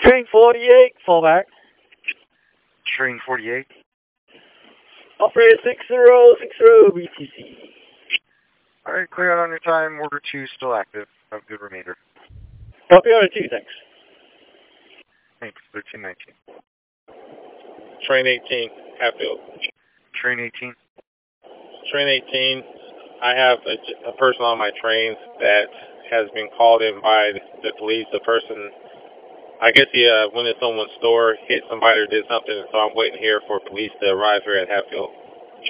Train 48, fallback. Train 48. Operator 6060 BTC. Alright, clear out on your time. Order 2 still active. Have a good remainder. Copy order 2, thanks. Thanks. 1319. Train 18, Hatfield. Train 18. Train 18, I have a person on my train that has been called in by the police. The person, I guess he went in someone's store, hit somebody or did something, so I'm waiting here for police to arrive here at Hatfield.